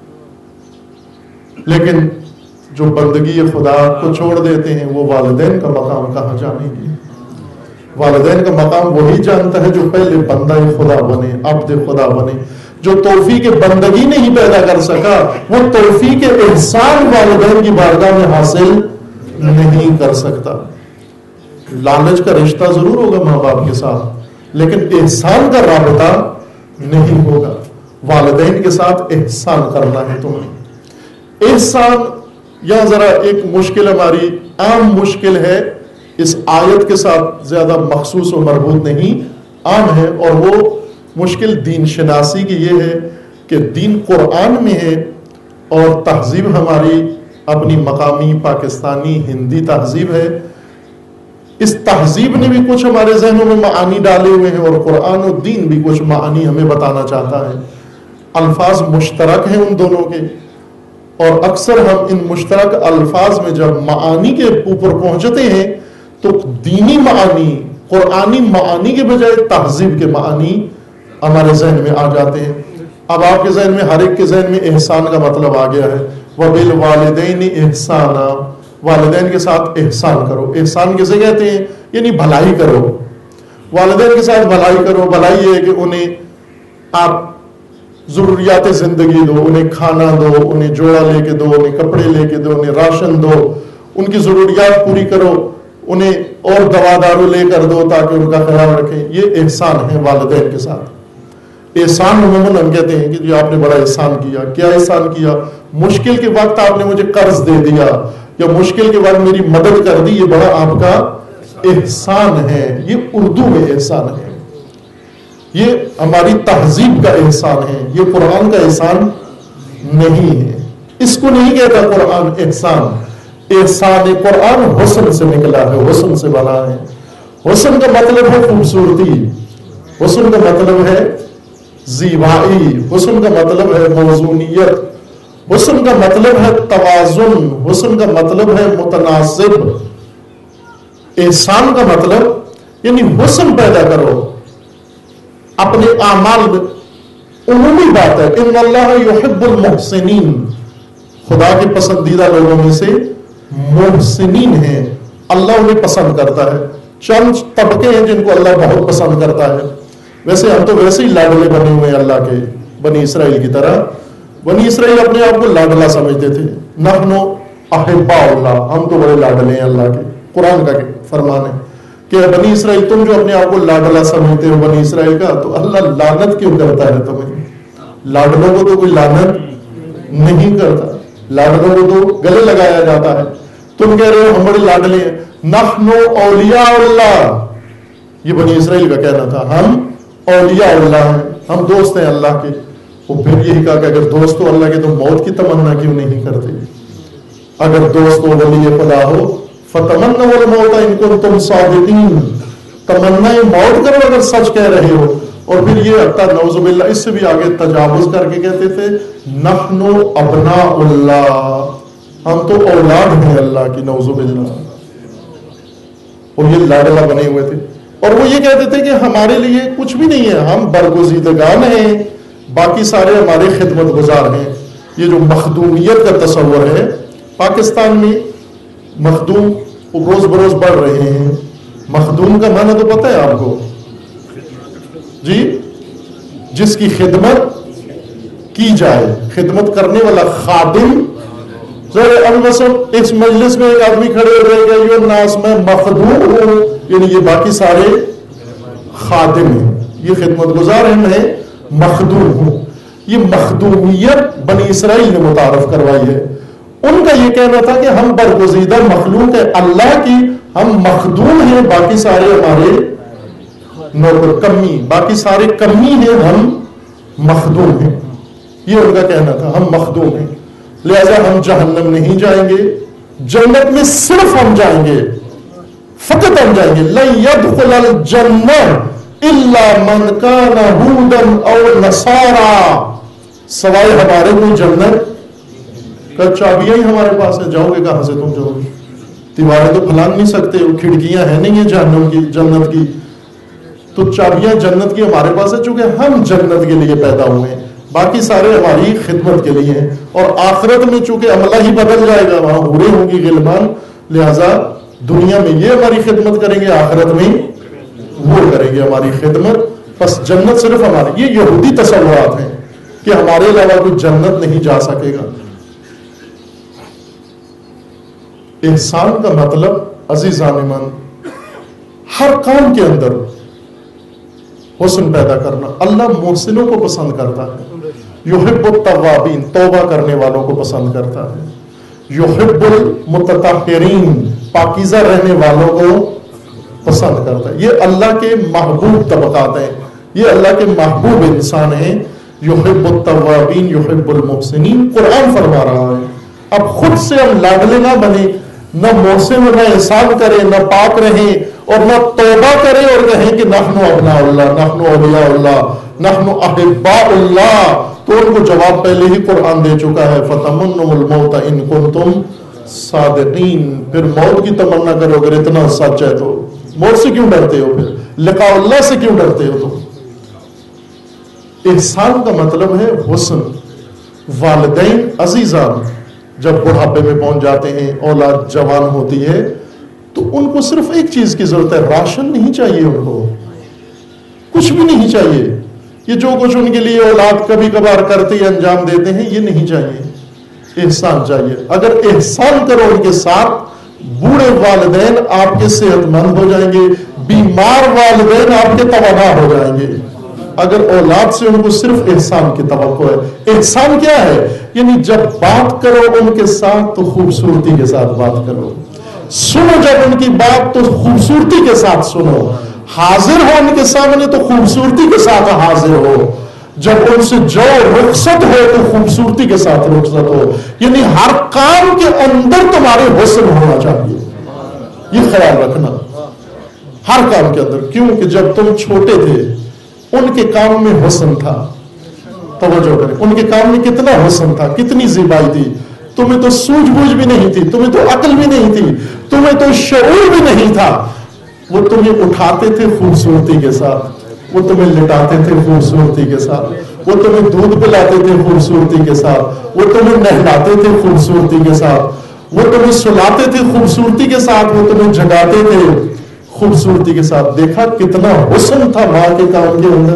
لیکن جو بندگی خدا کو چھوڑ دیتے ہیں وہ والدین کا مقام کہاں جانے گی. والدین کا مقام وہی جانتا ہے جو پہلے بندہ خدا بنے, عبد خدا بنے. جو توفیق بندگی نہیں پیدا کر سکا وہ توفیق احسان والدین کی بارگاہ میں حاصل نہیں کر سکتا. لالچ کا رشتہ ضرور ہوگا ماں باپ کے ساتھ, لیکن احسان کا رابطہ نہیں ہوگا. والدین کے ساتھ احسان کرنا ہے تمہیں. احسان یہاں ذرا ایک مشکل ہماری عام مشکل ہے, اس آیت کے ساتھ زیادہ مخصوص و مربوط نہیں, عام ہے, اور وہ مشکل دین شناسی کی یہ ہے کہ دین قرآن میں ہے, اور تہذیب ہماری اپنی مقامی پاکستانی ہندی تہذیب ہے. اس تہذیب نے بھی کچھ ہمارے ذہنوں میں معانی ڈالے ہوئے ہیں, اور قرآن و دین بھی کچھ معانی ہمیں بتانا چاہتا ہے. الفاظ مشترک ہیں ان دونوں کے, اور اکثر ہم ان مشترک الفاظ میں جب معانی کے اوپر پہنچتے ہیں تو دینی معانی, قرآنی معانی کے بجائے تہذیب کے معانی ہمارے ذہن میں آ جاتے ہیں. اب آپ کے ذہن میں, ہر ایک کے ذہن میں احسان کا مطلب آ گیا ہے. وَبِالْوَالِدَيْنِ إِحْسَانًا, والدین کے ساتھ احسان کرو. احسان کسے کہتے ہیں؟ یعنی بھلائی کرو, والدین کے ساتھ بھلائی کرو. بھلائی یہ ہے کہ انہیں آپ ضروریات زندگی دو, انہیں کھانا دو, انہیں جوڑا لے کے دو, انہیں کپڑے لے کے دو, انہیں راشن دو, ان کی ضروریات پوری کرو, انہیں اور دوا دارو لے کر دو تاکہ ان کا خیال رکھیں. یہ احسان ہے والدین کے ساتھ. احسان عموماً ہم کہتے ہیں کہ جی آپ نے بڑا احسان کیا. کیا احسان کیا؟ مشکل کے وقت آپ نے مجھے قرض دے دیا, یا مشکل کے وقت میری مدد کر دی, یہ بڑا آپ کا احسان ہے، یہ اردو میں احسان ہے، یہ ہماری تہذیب کا احسان ہے، یہ قرآن کا احسان نہیں ہے. اس کو نہیں کہتا قرآن احسان. احسان قرآن حسن سے نکلا ہے، حسن سے بنا ہے. حسن کا مطلب ہے خوبصورتی، حسن کا مطلب ہے زیبائی، حسن کا مطلب ہے موزونیت، حسن کا مطلب ہے توازن، حسن کا مطلب ہے متناسب. احسان کا مطلب یعنی حسن پیدا کرو اپنے اعمال میں. عمومی بات ہے، ان اللہ یحب المحسنین، خدا کے پسندیدہ لوگوں میں سے محسنین ہیں، اللہ انہیں پسند کرتا ہے. چند طبقے ہیں جن کو اللہ بہت پسند کرتا ہے. ویسے ہم تو ویسے ہی لاڈلے بنے ہوئے ہیں اللہ کے، بنی اسرائیل کی طرح. بنی اسرائیل اپنے آپ کو لاڈلا سمجھتے تھے. نحن احباء اللہ، ہم تو بڑے لاڈلے ہیں اللہ کے. قرآن کا فرمان ہے کہ بنی اسرائیل تم جو اپنے آپ کو لاڈلا سمجھتے ہو بنی اسرائیل کا، تو اللہ لعنت کیوں کرتا ہے تمہیں؟ لاڈلوں کو تو کوئی لعنت نہیں کرتا، لاڈلوں کو تو گلے لگایا جاتا ہے. تم کہہ رہے ہو ہم بڑے لاڈلے ہیں. نحن اولیاء اللہ، یہ بنی اسرائیل کا کہنا تھا، ہم اولیاء اللہ ہیں، ہم دوست ہیں اللہ کے. وہ پھر یہی کہا کہ اگر دوست ہو اللہ کے تو موت کی تمنا کیوں نہیں کرتے؟ اگر دوست ہو ولی خدا ہو فتمنوا الموت ان کنتم صادقین، تمنا موت کرو اگر سچ کہہ رہے ہو. اور پھر یہ حتی نعوذ باللہ اس سے بھی آگے تجاوز کر کے کہتے تھے نحن ابناء اللہ، ہم تو اولاد ہیں اللہ کی، نعوذ باللہ. اور یہ لاڈلا بنے ہوئے تھے. اور وہ یہ کہتے تھے کہ ہمارے لیے کچھ بھی نہیں ہے، ہم برگزیدگان ہیں، باقی سارے ہمارے خدمت گزار ہیں. یہ جو مخدومیت کا تصور ہے پاکستان میں، مخدوم روز بروز بڑھ رہے ہیں. مخدوم کا معنی تو پتہ ہے آپ کو جی؟ جس کی خدمت کی جائے، خدمت کرنے والا خادم. اب مثلا اس مجلس میں ایک آدمی کھڑے ہو رہے گا یہ ناس میں مخدوم ہوں، یعنی یہ باقی سارے خادم ہیں، یہ خدمت گزار ہیں، میں مخدوم ہوں. یہ مخدومیت بنی اسرائیل نے متعارف کروائی ہے. ان کا یہ کہنا تھا کہ ہم برگزیدہ مخلوق ہے اللہ کی، ہم مخدوم ہیں، باقی سارے ہمارے نوکر، کمی، باقی سارے کمی ہیں، ہم مخدوم ہیں. یہ ان کا کہنا تھا، ہم مخدوم ہیں، لہذا ہم جہنم نہیں جائیں گے، جنت میں صرف ہم جائیں گے، فقط ہم جائیں گے. لن يدخل الجنہ الا من کان ہودا او نصارا، سوائے ہمارے کوئی جنت کا چابیاں ہی ہمارے پاس ہے. جاؤ گے کہاں سے تم جاؤ گے؟ دیواریں تو پھلان نہیں سکتے، وہ کھڑکیاں ہیں نہیں ہیں جہنم کی، جنت کی. تو چابیاں جنت کی ہمارے پاس ہے، چونکہ ہم جنت کے لیے پیدا ہوئے ہیں، باقی سارے ہماری خدمت کے لیے ہیں. اور آخرت میں چونکہ عملہ ہی بدل جائے گا، وہاں حوریں ہوں گی غلمان، لہذا دنیا میں یہ ہماری خدمت کریں گے، آخرت میں وہ کریں گے ہماری خدمت. بس جنت صرف ہماری. یہ یہودی تصورات ہیں کہ ہمارے علاوہ کوئی جنت نہیں جا سکے گا. احسان کا مطلب عزیزان من ہر کام کے اندر حسن پیدا کرنا. اللہ محسنوں کو پسند کرتا ہے. یحب التوابین، توبہ کرنے والوں کو پسند کرتا ہے. یحب المتطہرین، پاکیزہ رہنے والوں کو پسند کرتا ہے. یہ اللہ کے محبوب طبقات ہیں، یہ اللہ کے محبوب انسان ہیں. یحب التوابین یحب المحسنین، قرآن فرما رہا ہے. اب خود سے ہم لاڈلے نہ بنے، نہ محسن نہ احسان کریں، نہ پاک رہیں، اور نہ توبہ کریں اور کہیں کہ نحن ابناء اللہ، نحن اولیاء اللہ، نحن احباء اللہ. تو ان کو جواب پہلے ہی قرآن دے چکا ہے، فتمنوا الموت ان کنتم صادقین. پھر موت کی تمنا کرو اگر اتنا سچ ہے تو. موت سے کیوں ڈرتے ہو؟ پھر لقاء اللہ سے کیوں ڈرتے ہو تم؟ احسان کا مطلب ہے حسن. والدین عزیزان جب بڑھاپے میں پہنچ جاتے ہیں، اولاد جوان ہوتی ہے، تو ان کو صرف ایک چیز کی ضرورت ہے، راشن نہیں چاہیے، ان کو کچھ بھی نہیں چاہیے. یہ جو کچھ ان کے لیے اولاد کبھی کبھار کرتے یا انجام دیتے ہیں یہ نہیں چاہیے، احسان چاہیے. اگر احسان کرو ان کے ساتھ، بوڑھے والدین آپ کے صحت مند ہو جائیں گے، بیمار والدین آپ کے توانا ہو جائیں گے. اگر اولاد سے ان کو صرف احسان کی توقع ہے. احسان کیا ہے؟ یعنی جب بات کرو ان کے ساتھ تو خوبصورتی کے ساتھ بات کرو، سنو جب ان کی بات تو خوبصورتی کے ساتھ سنو، حاضر ہو ان کے سامنے تو خوبصورتی کے ساتھ حاضر ہو، جب ان سے جو رخصت ہو تو خوبصورتی کے ساتھ رخصت ہو، یعنی ہر کام کے اندر تمہارے حسن ہونا چاہیے، یہ خیال رکھنا ہر کام کے اندر، کیونکہ جب تم چھوٹے تھے ان کے کام میں حسن تھا، توجہ کریں، ان کے کام میں کتنا حسن تھا، کتنی زیبائی تھی، تمہیں تو سوجھ بوجھ بھی نہیں تھی، تمہیں تو عقل بھی نہیں تھی، تمہیں تو شعور بھی نہیں تھا، وہ تمہیں اٹھاتے تھے خوبصورتی کے ساتھ، وہ تمہیں لٹاتے تھے خوبصورتی کے ساتھ، وہ تمہیں دودھ پلاتے تھے خوبصورتی کے ساتھ، وہ تمہیں نہلاتے تھے خوبصورتی کے ساتھ، وہ تمہیں سلاتے تھے خوبصورتی کے ساتھ، وہ تمہیں جگاتے تھے خوبصورتی کے ساتھ۔ دیکھا کتنا حسن تھا ماں کے کام کے اندر،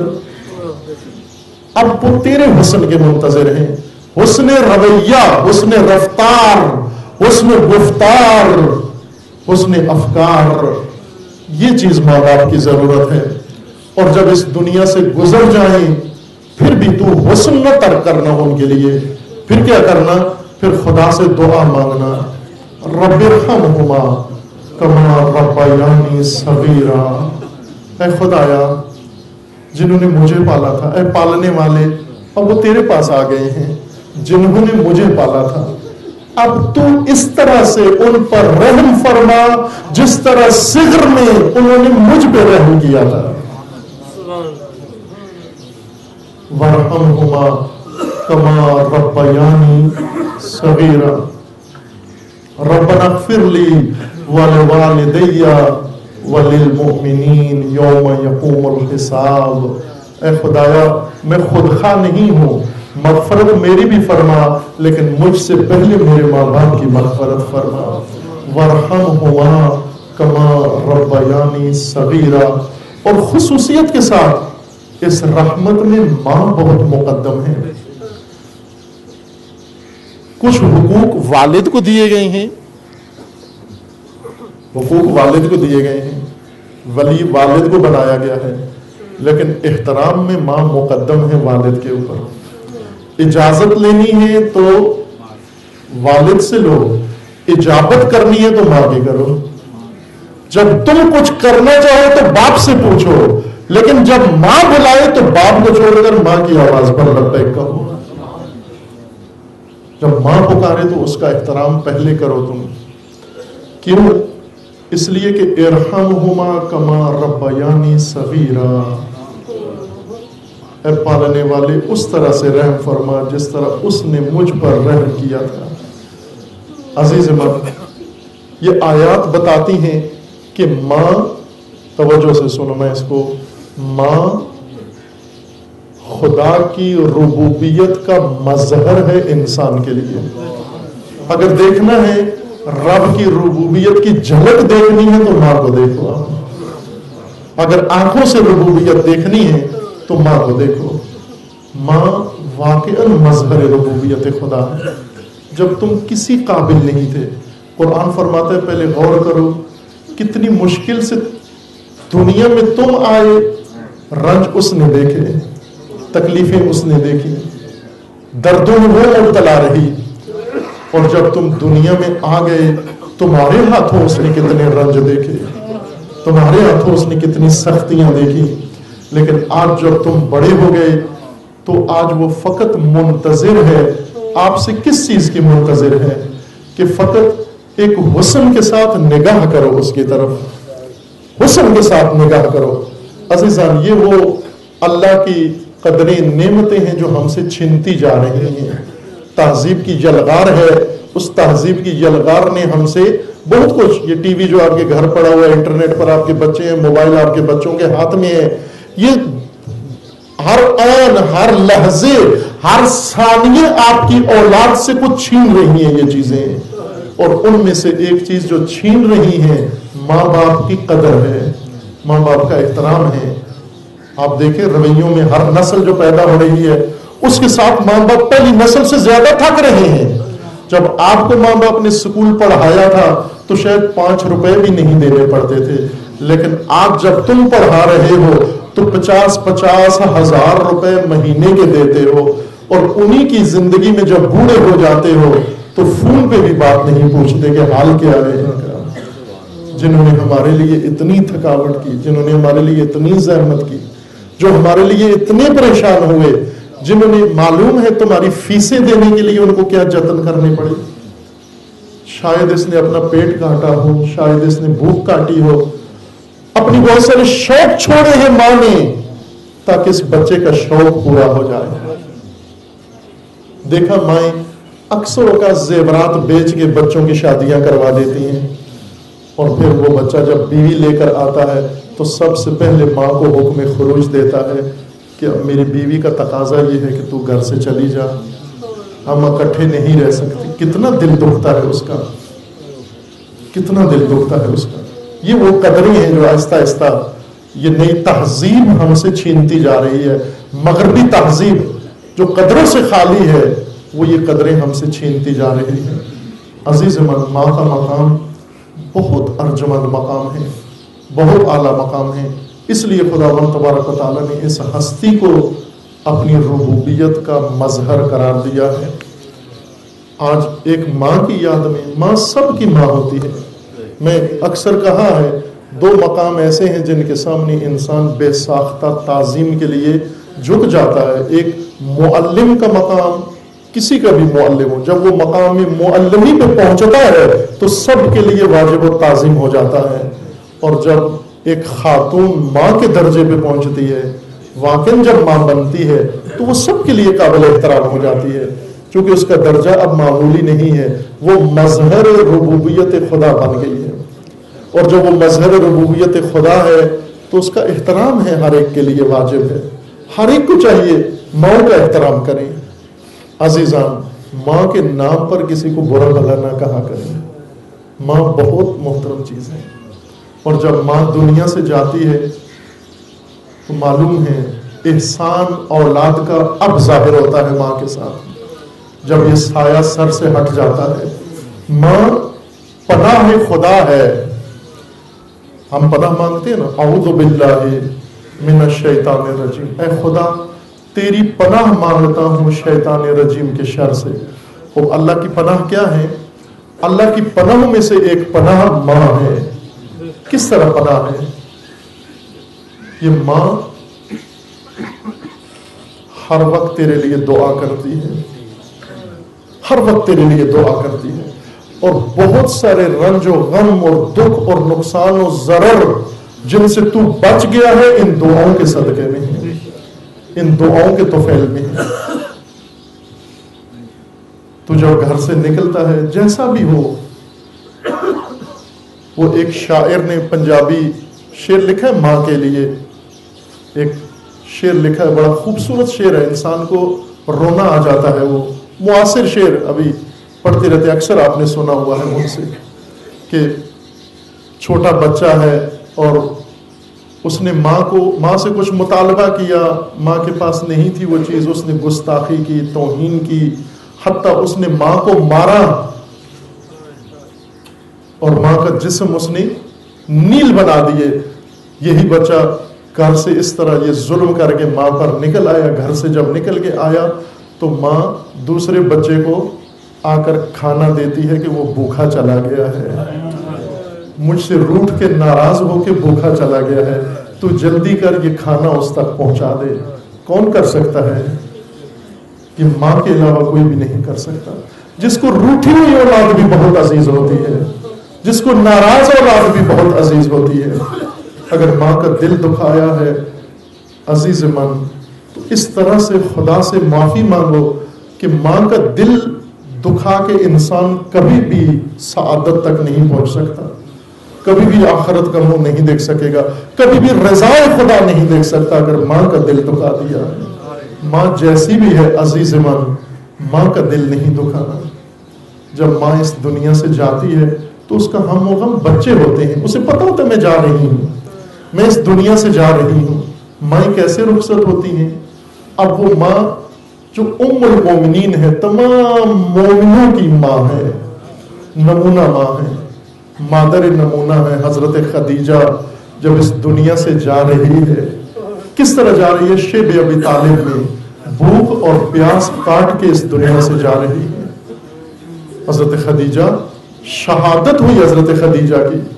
اب وہ تیرے حسن کے منتظر ہیں، حسن رویہ، حسن رفتار، حسن گفتار، حسن افکار، یہ چیز ماں باپ کی ضرورت ہے۔ اور جب اس دنیا سے گزر جائیں پھر بھی تو حسن نہ ترک کرنا ان کے لیے، پھر کیا کرنا؟ پھر خدا سے دعا مانگنا، رب ارحمہما کما ربیانی صغیرا، اے خدایا جنہوں نے مجھے پالا تھا، اے پالنے والے، اب وہ تیرے پاس آ گئے ہیں جنہوں نے مجھے پالا تھا، اب تو اس طرح سے ان پر رحم فرما جس طرح صغر میں انہوں نے مجھ پہ رحم کیا تھا۔ وَارْحَمْهُمَا كَمَا رَبَّيَانِي صَغِيرًا رَبَّنَا اغْفِرْ لِي وَلِوَالِدَيَّ وَلِلْمُؤْمِنِينَ يَوْمَ يَقُومُ الْحِسَابُ، اے خدایا میں خود خواہ نہیں ہوں، مغفرت میری بھی فرما لیکن مجھ سے پہلے میرے ماں باپ کی مغفرت فرما۔ وَارْحَمْهُمَا كَمَا رَبَّيَانِي صَغِيرًا، اور خصوصیت کے ساتھ اس رحمت میں ماں بہت مقدم ہے۔ کچھ حقوق والد کو دیے گئے ہیں، حقوق والد کو دیے گئے ہیں، ولی والد کو بنایا گیا ہے، لیکن احترام میں ماں مقدم ہے والد کے اوپر۔ اجازت لینی ہے تو والد سے لو، اجابت کرنی ہے تو ماں کی کرو۔ جب تم کچھ کرنا چاہو تو باپ سے پوچھو، لیکن جب ماں بلائے تو باپ کو چھوڑ کر ماں کی آواز پر لبیک کہو۔ جب ماں پکارے تو اس کا احترام پہلے کرو تم، کیوں؟ اس لیے کہ ارحمہما کما ربیانی صغیرا، اے پالنے والے اس طرح سے رحم فرما جس طرح اس نے مجھ پر رحم کیا تھا۔ عزیز ماں، یہ آیات بتاتی ہیں کہ ماں، توجہ سے سنو میں اس کو، ماں خدا کی ربوبیت کا مظہر ہے انسان کے لیے۔ اگر دیکھنا ہے رب کی ربوبیت کی جھلک دیکھنی ہے تو ماں کو دیکھو، اگر آنکھوں سے ربوبیت دیکھنی ہے تو ماں کو دیکھو۔ ماں واقعاً مظہر ربوبیت خدا ہے۔ جب تم کسی قابل نہیں تھے، قرآن فرماتا ہے پہلے غور کرو کتنی مشکل سے دنیا میں تم آئے، رنج اس نے دیکھے، تکلیفیں اس نے دیکھی، دردوں میں وہ مبتلا رہی، اور جب تم دنیا میں آ گئے تمہارے ہاتھوں اس نے کتنے رنج دیکھے، تمہارے ہاتھوں اس نے کتنی سختیاں دیکھی، لیکن آج جب تم بڑے ہو گئے تو آج وہ فقط منتظر ہے۔ آپ سے کس چیز کی منتظر ہے؟ کہ فقط ایک حسن کے ساتھ نگاہ کرو، اس کی طرف حسن کے ساتھ نگاہ کرو۔ عزیزان، یہ وہ اللہ کی قدریں نعمتیں ہیں جو ہم سے چھنتی جا رہی ہیں۔ تہذیب کی یلغار ہے، اس تہذیب کی یلغار نے ہم سے بہت کچھ، یہ ٹی وی جو آپ کے گھر پڑا ہوا ہے، انٹرنیٹ پر آپ کے بچے ہیں، موبائل آپ کے بچوں کے ہاتھ میں ہے، یہ ہر آن، ہر لحظے، ہر ثانیے آپ کی اولاد سے کچھ چھین رہی ہیں یہ چیزیں، اور ان میں سے ایک چیز جو چھین رہی ہے ماں باپ کی قدر ہے، ماں باپ کا احترام ہے۔ آپ دیکھیں رویوں میں ہر نسل جو پیدا ہو رہی ہے اس کے ساتھ ماں باپ پہلی نسل سے زیادہ تھک رہے ہیں۔ جب آپ کو ماں باپ نے سکول پڑھایا تھا تو شاید پانچ روپے بھی نہیں دینے پڑتے تھے، لیکن آج جب تم پڑھا رہے ہو تو پچاس پچاس ہزار روپے مہینے کے دیتے ہو، اور انہی کی زندگی میں جب بوڑھے ہو جاتے ہو تو فون پہ بھی بات نہیں پوچھتے کہ حال کیا ہے۔ جنہوں نے ہمارے لیے اتنی تھکاوٹ کی، جنہوں نے ہمارے لیے اتنی زحمت کی، جو ہمارے لیے اتنے پریشان ہوئے، جنہوں نے معلوم ہے تمہاری فیسیں دینے کے لیے ان کو کیا جتن کرنے پڑے. شاید اس نے اپنا پیٹ کاٹا ہو، شاید اس نے بھوک کاٹی ہو، اپنی بہت سارے شوق چھوڑے ہیں ماں نے تاکہ اس بچے کا شوق پورا ہو جائے. دیکھا مائیں اکثر اوقات زیورات بیچ کے بچوں کی شادیاں کروا دیتی ہیں، اور پھر وہ بچہ جب بیوی لے کر آتا ہے تو سب سے پہلے ماں کو حکم خروج دیتا ہے کہ میری بیوی کا تقاضا یہ ہے کہ تو گھر سے چلی جا، ہم اکٹھے نہیں رہ سکتے. کتنا دل دکھتا ہے اس کا، کتنا دل دکھتا ہے اس کا. یہ وہ قدریں ہیں جو آہستہ آہستہ یہ نئی تہذیب ہم سے چھینتی جا رہی ہے. مغربی تہذیب جو قدروں سے خالی ہے وہ یہ قدریں ہم سے چھینتی جا رہی ہیں. عزیز من، ماں کا مقام بہت ارجمند مقام ہے، بہت اعلیٰ مقام ہے. اس لیے خداوند تبارک و تعالیٰ نے اس ہستی کو اپنی ربوبیت کا مظہر قرار دیا ہے. آج ایک ماں کی یاد میں، ماں سب کی ماں ہوتی ہے. میں اکثر کہا ہے دو مقام ایسے ہیں جن کے سامنے انسان بے ساختہ تعظیم کے لیے جھک جاتا ہے. ایک معلم کا مقام، کسی کا بھی معلم ہو، جب وہ مقام معلمی پہ پہنچتا ہے تو سب کے لیے واجب و تعظیم ہو جاتا ہے. اور جب ایک خاتون ماں کے درجے پہ پہنچتی ہے، واقعاً جب ماں بنتی ہے تو وہ سب کے لیے قابل احترام ہو جاتی ہے، چونکہ اس کا درجہ اب معمولی نہیں ہے، وہ مظہر ربوبیت خدا بن گئی ہے. اور جب وہ مظہر ربوبیت خدا ہے تو اس کا احترام ہے ہر ایک کے لیے واجب ہے. ہر ایک کو چاہیے ماں کا احترام کریں. عزیزان، ماں کے نام پر کسی کو برا بھلا نہ کہا کریں. ماں بہت محترم چیز ہے. اور جب ماں دنیا سے جاتی ہے تو معلوم ہے احسان اولاد کا اب ظاہر ہوتا ہے ماں کے ساتھ. جب یہ سایہ سر سے ہٹ جاتا ہے، ماں پناہ خدا ہے. ہم پناہ مانگتے ہیں نا، اعوذ باللہ من الشیطان الرجیم، اے خدا تیری پناہ مانگتا ہوں شیطان رجیم کے شر سے. وہ اللہ کی پناہ کیا ہے؟ اللہ کی پناہ میں سے ایک پناہ ماں ہے. کس طرح پناہ ہے؟ یہ ماں ہر وقت تیرے لیے دعا کرتی ہے، ہر وقت تیرے لیے دعا کرتی ہے. اور بہت سارے رنج و غم اور دکھ اور نقصان و ضرر جن سے تو بچ گیا ہے ان دعاؤں کے صدقے میں ہے، ان دعاؤں کے طفیل میں ہے. تو جب گھر سے نکلتا ہے جیسا بھی ہو، وہ ایک شاعر نے پنجابی شعر لکھا ہے ماں کے لیے، ایک شعر لکھا ہے، بڑا خوبصورت شعر ہے، انسان کو رونا آ جاتا ہے. وہ معاصر شعر ابھی پڑھتے رہتے، اکثر آپ نے سنا ہوا ہے مجھ سے، کہ چھوٹا بچہ ہے اور اس نے ماں کو ماں سے کچھ مطالبہ کیا، ماں کے پاس نہیں تھی وہ چیز، اس نے گستاخی کی، توہین کی، حتیٰ اس نے ماں کو مارا اور ماں کا جسم اس نے نیل بنا دیے. یہی بچہ گھر سے اس طرح یہ ظلم کر کے ماں پر نکل آیا. گھر سے جب نکل کے آیا تو ماں دوسرے بچے کو آ کر کھانا دیتی ہے کہ وہ بھوکا چلا گیا ہے، مجھ سے روٹھ کے ناراض ہو کے بھوکا چلا گیا ہے، تو جلدی کر یہ کھانا اس تک پہنچا دے. کون کر سکتا ہے؟ کہ ماں کے علاوہ کوئی بھی نہیں کر سکتا. جس کو روٹھی ہوئی اولاد بھی بہت عزیز ہوتی ہے، جس کو ناراض اولاد بھی بہت عزیز ہوتی ہے. اگر ماں کا دل دکھایا ہے عزیز من، تو اس طرح سے خدا سے معافی مانگو کہ ماں کا دل دکھا کے انسان کبھی بھی سعادت تک نہیں پہنچ سکتا، کبھی بھی آخرت کا منہ نہیں دیکھ سکے گا، کبھی بھی رضا خدا نہیں دیکھ سکتا اگر ماں کا دل دکھا دیا. ماں جیسی بھی ہے عزیز من، ماں کا دل نہیں دکھانا. جب ماں اس دنیا سے جاتی ہے تو اس کا ہم و غم بچے ہوتے ہیں، اسے پتہ ہوتا ہے میں جا رہی ہوں، میں اس دنیا سے جا رہی ہوں. مائیں کیسے رخصت ہوتی ہیں؟ اب وہ ماں جو ام المومنین ہے، تمام مومنوں کی ماں ہے، نمونہ ماں ہے، مادر نمونہ ہے. حضرت خدیجہ جب اس دنیا سے جا رہی ہے، کس طرح جا رہی ہے؟ شیب ابی طالب میں بھوک اور پیاس کاٹ کے اس دنیا سے جا رہی ہے. حضرت خدیجہ، شہادت ہوئی حضرت خدیجہ کی،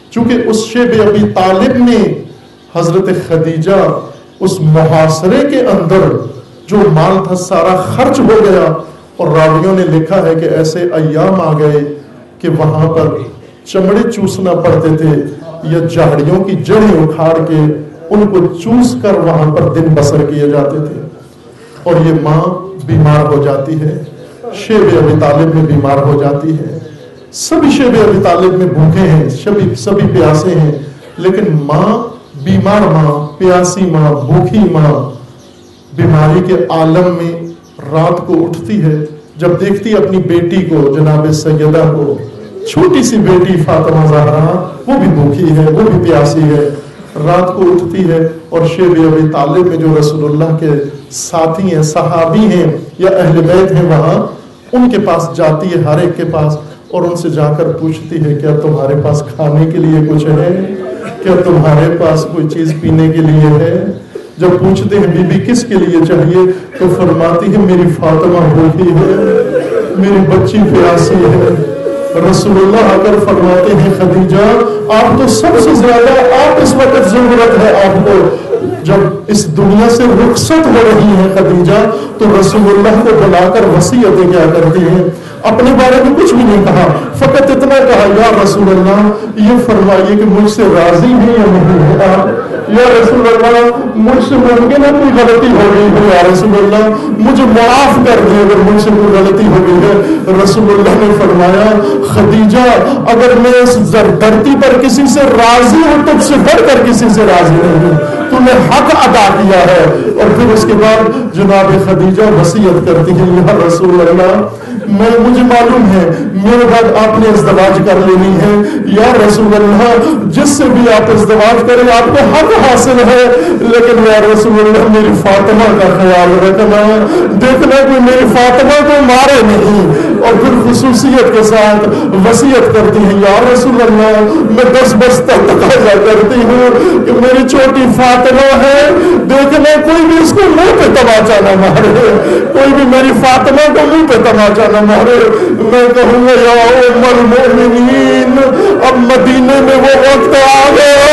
چونکہ اس شیب ابی طالب میں حضرت خدیجہ اس محاصرے کے اندر جو مال تھا سارا خرچ ہو گیا، اور راویوں نے لکھا ہے کہ ایسے ایام آ گئے کہ وہاں پر چمڑے چوسنا پڑتے تھے یا جھاڑیوں کی جڑیں اکھاڑ کے ان کو چوس کر وہاں پر دن بسر کیے جاتے تھے. اور یہ ماں بیمار ہو جاتی ہے، شیب ابی طالب میں بیمار ہو جاتی ہے. سبھی شیب ابی طالب میں بھوکے ہیں، سبھی سبھی پیاسے ہیں، لیکن ماں بیمار ماں، پیاسی ماں، بھوکی ماں بیماری کے عالم میں رات کو اٹھتی ہے. جب دیکھتی اپنی بیٹی کو، جناب سیدہ کو، چھوٹی سی بیٹی فاطمہ زہرا، وہ بھی بھوکی ہے، وہ بھی پیاسی ہے، رات کو اٹھتی ہے اور شیب ابی طالب میں جو رسول اللہ کے ساتھی ہیں، صحابی ہیں یا اہل بیت ہیں، وہاں ان کے پاس جاتی ہے، ہر ایک کے پاس، اور ان سے جا کر پوچھتی ہے کیا تمہارے پاس کھانے کے لیے کچھ ہے؟ کیا تمہارے پاس کوئی چیز پینے کے لیے ہے؟ جب پوچھتے ہیں بی بی کس کے لیے چاہیے، تو فرماتی ہے میری فاطمہ بھوکی ہے، میری بچی پیاسی ہے. رسول اللہ آ کر فرماتے ہیں خدیجہ آپ تو سب سے زیادہ، آپ اس وقت ضرورت ہے آپ کو. جب اس دنیا سے رخصت ہو رہی ہیں خدیجہ تو رسول اللہ کو بلا کر وصیتیں کیا کرتی ہیں، اپنے بارے میں کچھ بھی نہیں کہا، فقط اتنا کہا یا رسول اللہ یہ فرمائیے کہ مجھ سے راضی ہیں یا نہیں ہے آپ، یا رسول اللہ مجھ سے ممکن ہے کوئی غلطی ہو گئی ہے، یا رسول اللہ مجھے معاف کر دیں اگر مجھ سے کوئی غلطی ہو گئی ہے. رسول اللہ نے فرمایا خدیجہ اگر میں اس دھرتی پر کسی سے راضی ہوں تجھ سے بڑھ کر کسی سے راضی نہیں ہوں، تو نے حق ادا کیا ہے. اور پھر اس کے بعد جناب خدیجہ وصیت کرتی ہے یا رسول اللہ میں مجھے معلوم ہے میرے بعد آپ نے ازدواج کر لینی ہے، یا رسول اللہ جس سے بھی آپ ازدواج کریں آپ کو حق حاصل ہے، لیکن یا رسول اللہ میری فاطمہ کا خیال رکھنا، دیکھنا کوئی میری فاطمہ کو مارے نہیں. اور پھر خصوصیت کے ساتھ وصیت کرتی ہے یا رسول اللہ میں دس بس تک تقاضا کرتی ہوں کہ میری چھوٹی فاطمہ ہے، دیکھنا کوئی بھی اس کو منہ پہ تماچا نہ مارے، کوئی بھی میری فاطمہ کو منہ پہ تماچا نہ مارے. میں کہوں گا یا ام المؤمنین اب مدینے میں وہ وقت آ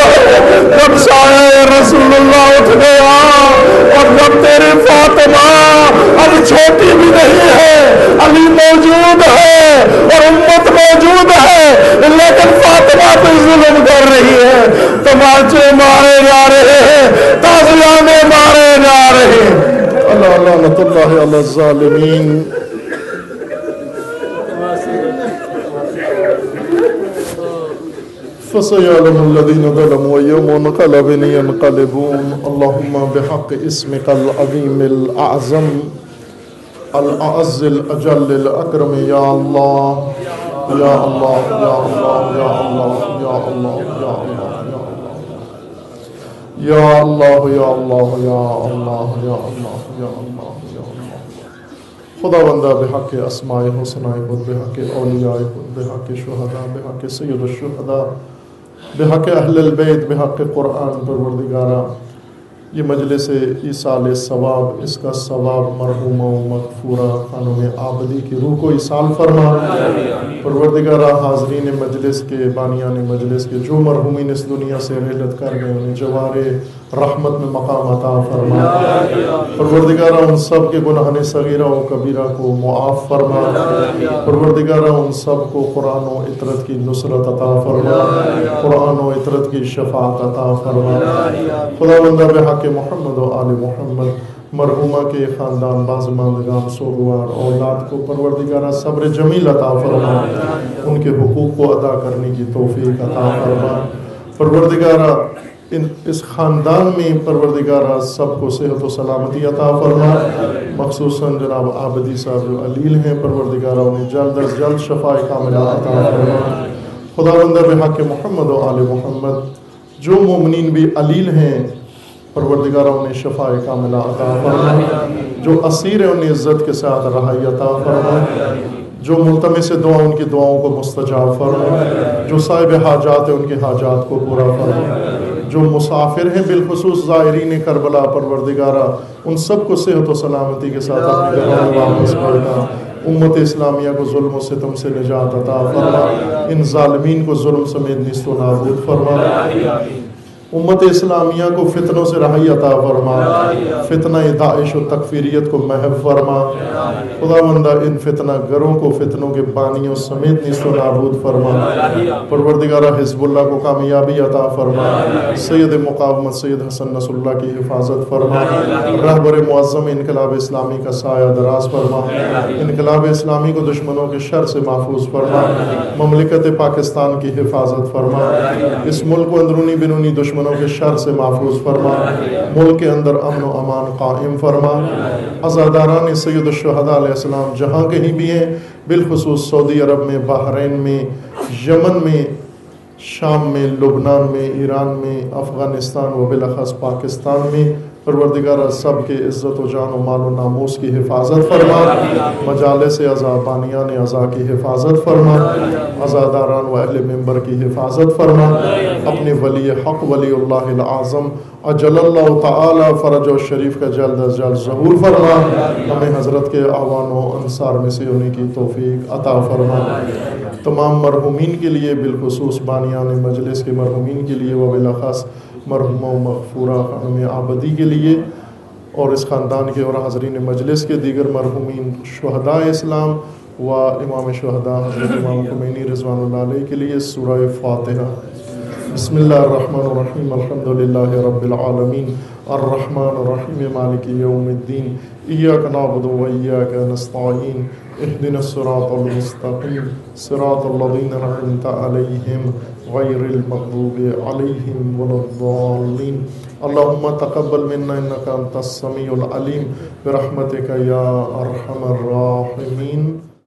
گیا جب سایہ رسول اللہ اٹھ گیا، اور جب تیری فاطمہ اب چھوٹی بھی نہیں ہے، علی موجود ہے اور امت موجود ہے، لیکن فاطمہ پہ ظلم کر رہی ہے، تماچے مارے جا رہے ہیں، تازیانے مارے جا رہے ہیں. اللہ لعنت اللہ علی الظالمین. فسيعلم الذين ظلموا يوم منقلب ينقلبون. اللهم بحق اسمك العظيم الأعظم الأعز الأجل الأكرم يا الله يا الله يا الله يا الله يا الله يا الله يا الله يا الله يا الله يا الله يا الله يا الله. خدا بندہ بحق اسماء حسناء خود، بحق اولیاء خود، بحق شہداء، بحق سید الشہداء، بحق اہل البیت، بحق قرآن پروردگارہ یہ مجلس ایصال ثواب، اس کا ثواب مرحومہ و مغفورہ خانم عابدی کی روح کو ایصال فرما. پروردگارہ حاضرین مجلس کے، بانیان مجلس کے جو مرحومین اس دنیا سے رحلت کر گئے انہیں جوار رحمت میں مقام عطا فرما. پروردگارہ ان سب کے گناہ صغیرہ و کبیرہ کو معاف فرما. پروردگارہ ان سب کو قرآن و اطرت کی نصرت عطا فرما، قرآن و اطرت کی شفاعت عطا فرما. خدا بندہ بحق محمد و آل محمد مرحومہ کے خاندان بازماندگان سوگوار اولاد کو پروردگارہ صبر جمیل عطا فرما، ان کے حقوق کو ادا کرنے کی توفیق عطا فرما. پروردگارہ ان اس خاندان میں پروردگارہ سب کو صحت و سلامتی عطا فرما، مخصوصاً جناب عابدی صاحب جو علیل ہیں پروردگارہ انہیں جلد از جلد شفاء کاملہ عطا فرما. خدا بندہ بحق محمد و آل محمد جو مومنین بھی علیل ہیں پروردگارہ انہیں شفاء کاملہ عطا فرما، جو اسیر ہیں انہیں عزت کے ساتھ رہائی عطا فرما، جو ملتمس دعا ان کی دعاؤں کو مستجاب فرما، جو صاحب حاجات ہیں ان کے حاجات کو پورا فرما، جو مسافر ہیں بالخصوص زائرین کربلا پروردگارہ ان سب کو صحت و سلامتی کے ساتھ اپنے گھروں میں واپس کرنا. امت اسلامیہ کو ظلم و ستم سے نجات عطا فرما، ان ظالمین کو ظلم سمیت نیست و نابود فرما، امت اسلامیہ کو فتنوں سے رہائی عطا فرما، فتنہ داعش و تکفیریت کو محو فرما، خداوندہ ان فتنہ گروں کو فتنوں کے بانیوں سمیت نیست و نابود فرما، پروردگارہ حزب اللہ کو کامیابی عطا فرما، سید مقاومت سید حسن نصر اللہ کی حفاظت فرما، رہبر معظم انقلاب اسلامی کا سایہ دراز فرما، انقلاب اسلامی کو دشمنوں کے شر سے محفوظ فرما، مملکت پاکستان کی حفاظت فرما، اس ملک کو اندرونی بیرونی دشمنوں کے شر سے محفوظ فرما، ملک کے اندر امن و امان قائم فرما، عزاداران سید الشہداء علیہ السلام جہاں کہیں بھی ہیں، بالخصوص سعودی عرب میں، بحرین میں، یمن میں، شام میں، لبنان میں، ایران میں، افغانستان و بالاخص پاکستان میں، پروردگارہ سب کے عزت و جان و مال و ناموس کی حفاظت فرما، مجالس عزا بانیان عزا کی حفاظت فرما، عزاداران و اہل منبر کی حفاظت فرما، اپنے ولی حق ولی اللہ العظم اجل اللہ تعالی فرج و شریف کا جلد از جلد ظہور فرما، ہمیں حضرت کے اعوان و انصار میں سے ہونے کی توفیق عطا فرما، تمام مرحومین کے لیے، بالخصوص بانیان مجلس کے مرحومین کے لیے و بالاخص مرحومہ مغفورہ خانم عابدی کے لیے، اور اس خاندان کے اور حاضرین مجلس کے دیگر مرحومین شہداء اسلام و امام شہداء حضرت امام خمینی رضوان اللہ علیہ کے لیے سورہ فاتحہ۔ بسم اللہ الرحمن الرحیم، الحمدللہ رب العالمین، الرحمن الرحیم، مالک یوم الدین، ایاک نعبد و ایاک نستعین، اہدنا الصراط المستقیم، صراط الذین انعمت علیہم غیر المغضوب علیہم ولا الضالین، اللہم تقبل منا انک انت السمیع العلیم برحمتک یا ارحم الراحمین۔